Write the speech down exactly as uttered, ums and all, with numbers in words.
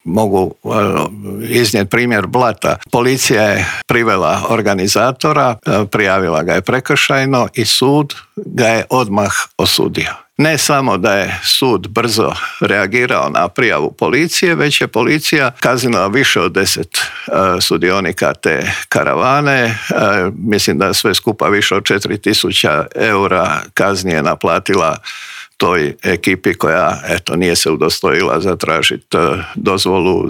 mogu iznijeti primjer Blata. Policija je privela organizatora, prijavila ga je prekršajno i sud ga je odmah osudio. Ne samo da je sud brzo reagirao na prijavu policije, već je policija kaznila više od deset uh, sudionika te karavane. Uh, mislim da sve skupa više od četiri tisuće eura kazni je naplatila toj ekipi koja eto nije se udostojila zatražiti uh, dozvolu